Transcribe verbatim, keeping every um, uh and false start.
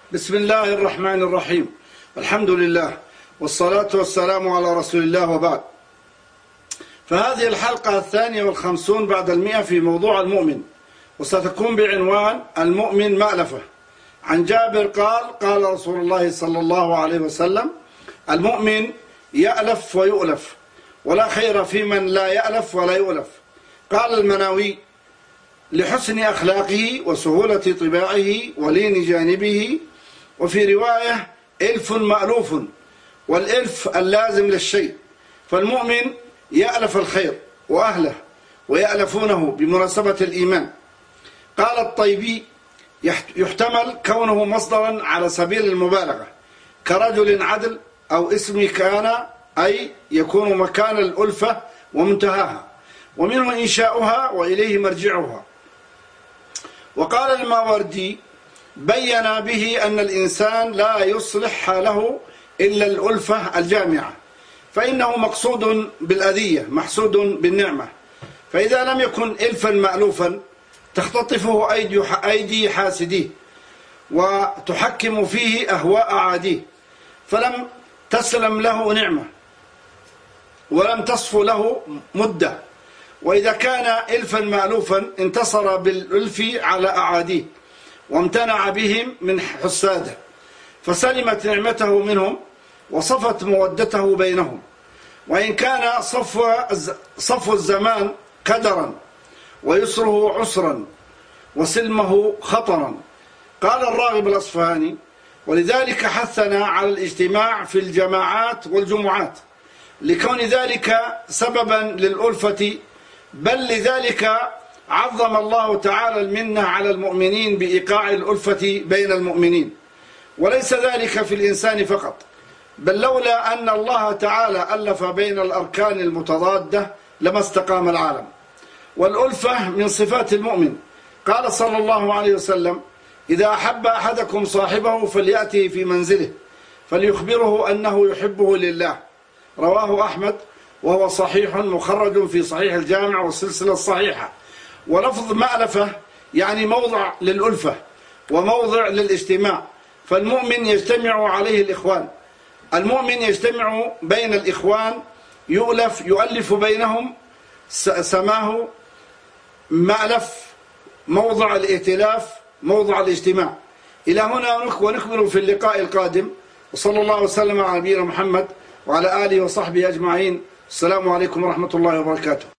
بسم الله الرحمن الرحيم. الحمد لله والصلاة والسلام على رسول الله، وبعد. فهذه الحلقة الثانية والخمسون بعد المئة في موضوع المؤمن، وستكون بعنوان المؤمن مألفة. عن جابر قال: قال رسول الله صلى الله عليه وسلم: المؤمن يألف ويؤلف، ولا خير في من لا يألف ولا يؤلف. قال المناوي: لحسن أخلاقه وسهولة طباعه ولين جانبه. وفي رواية: إلف مألوف، والإلف اللازم للشيء. فالمؤمن يألف الخير وأهله ويألفونه بمناسبة الإيمان. قال الطيبي: يحتمل كونه مصدرا على سبيل المبالغة، كرجل عدل، أو اسم كان، أي يكون مكان الألفة ومنتهاها، ومنه إنشاؤها وإليه مرجعها. وقال الماوردي: بين به أن الإنسان لا يصلح حاله إلا الألفة الجامعة، فإنه مقصود بالأذية محسود بالنعمة، فإذا لم يكن إلفا مألوفا تختطفه أيدي حاسديه وتحكم فيه أهواء عاديه، فلم تسلم له نعمة ولم تصف له مدة. وإذا كان إلفا مألوفا انتصر بالألف على أعاديه وامتنع بهم من حساده، فسلمت نعمته منهم وصفت مودته بينهم. وإن كان صفو, صفو الزمان كدرا ويسره عسرا وسلمه خطرا. قال الراغب الأصفهاني: ولذلك حثنا على الاجتماع في الجماعات والجمعات، لكون ذلك سببا للألفة، بل لذلك عظم الله تعالى المنة على المؤمنين بإيقاع الألفة بين المؤمنين. وليس ذلك في الإنسان فقط، بل لولا أن الله تعالى ألف بين الأركان المتضادة لما استقام العالم. والألفة من صفات المؤمن. قال صلى الله عليه وسلم: إذا أحب أحدكم صاحبه فليأتي في منزله فليخبره أنه يحبه لله. رواه أحمد، وهو صحيح مخرج في صحيح الجامع والسلسلة الصحيحة. ولفظ مألفة يعني موضع للألفة وموضع للاجتماع، فالمؤمن يجتمع عليه الإخوان. المؤمن يجتمع بين الإخوان، يؤلف يؤلف بينهم، سماه مألف، موضع الائتلاف، موضع الاجتماع. إلى هنا ونكمل في اللقاء القادم، وصلى الله وسلم على نبينا محمد وعلى آله وصحبه أجمعين. السلام عليكم ورحمة الله وبركاته.